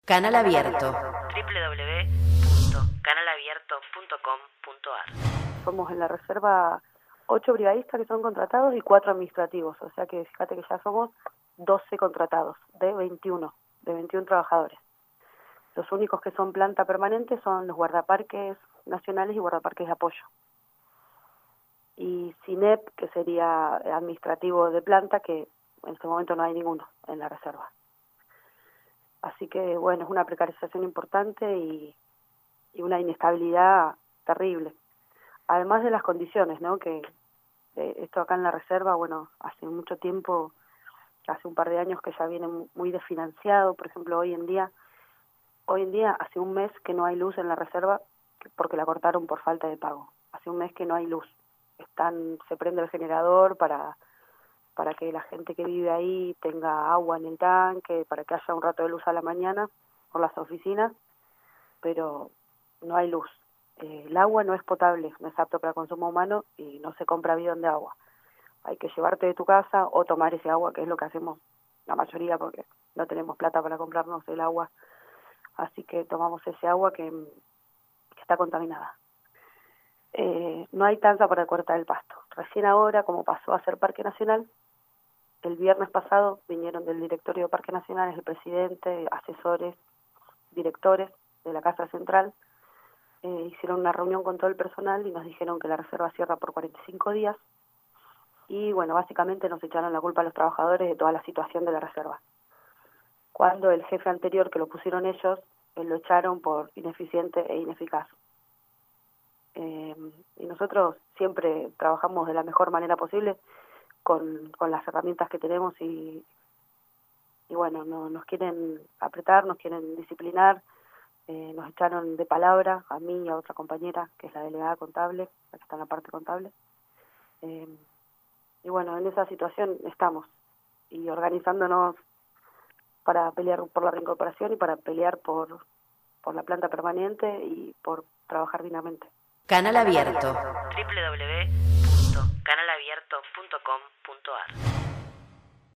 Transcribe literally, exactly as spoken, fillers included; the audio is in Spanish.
Canal Abierto. w w w punto canal abierto punto com punto a r. Somos en la reserva ocho brigadistas que son contratados y cuatro administrativos, o sea que fíjate que ya somos doce contratados de veintiuno, de veintiún trabajadores. Los únicos que son planta permanente son los guardaparques nacionales y guardaparques de apoyo. Y CINEP, que sería administrativo de planta, que en este momento no hay ninguno en la reserva. Así que, bueno, es una precarización importante y, y una inestabilidad terrible. Además de las condiciones, ¿no? Que eh, esto acá en la reserva, bueno, hace mucho tiempo, hace un par de años que ya viene muy desfinanciado. Por ejemplo, hoy en día, hoy en día hace un mes que no hay luz en la reserva porque la cortaron por falta de pago. Hace un mes que no hay luz. Están, se prende el generador para... para que la gente que vive ahí tenga agua en el tanque, para que haya un rato de luz a la mañana por las oficinas, pero no hay luz. Eh, el agua no es potable, no es apto para consumo humano y no se compra bidón de agua. Hay que llevarte de tu casa o tomar ese agua, que es lo que hacemos la mayoría porque no tenemos plata para comprarnos el agua. Así que tomamos ese agua que, que está contaminada. Eh, no hay tanza para cortar el pasto. Recién ahora, como pasó a ser Parque Nacional, el viernes pasado vinieron del directorio de Parque Nacional el presidente, asesores, directores de la Casa Central, eh, hicieron una reunión con todo el personal y nos dijeron que la reserva cierra por cuarenta y cinco días y bueno, básicamente nos echaron la culpa a los trabajadores de toda la situación de la reserva. Cuando el jefe anterior que lo pusieron ellos, eh, lo echaron por ineficiente e ineficaz. Eh, y nosotros siempre trabajamos de la mejor manera posible con, con las herramientas que tenemos y, y bueno, no, nos quieren apretar, nos quieren disciplinar, eh, nos echaron de palabra a mí y a otra compañera que es la delegada contable, la que está en la parte contable, eh, y bueno, en esa situación estamos y organizándonos para pelear por la reincorporación y para pelear por, por la planta permanente y por trabajar dignamente. Canal Abierto. w w w punto canal abierto punto com punto a r.